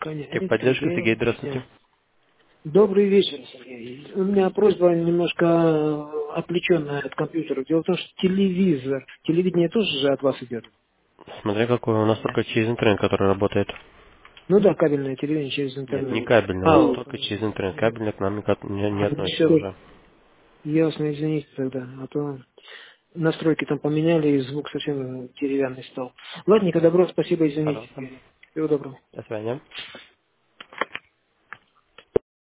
Техподдержка, Сергей, здравствуйте. Добрый вечер, Сергей. У меня просьба немножко отвлеченная от компьютера. Дело в том, что телевидение тоже же от вас идет. Смотря какой, у нас только через интернет, который работает. Ну да, кабельное телевидение через Нет, не интернет. кабельный, у нас А, только через интернет. Кабельный к нам не относится все, уже. ясно, извините тогда. А то настройки там поменяли, и звук совсем деревянный стал. Ладненько, добро, спасибо, извините. Пожалуйста. Всего доброго. До свидания.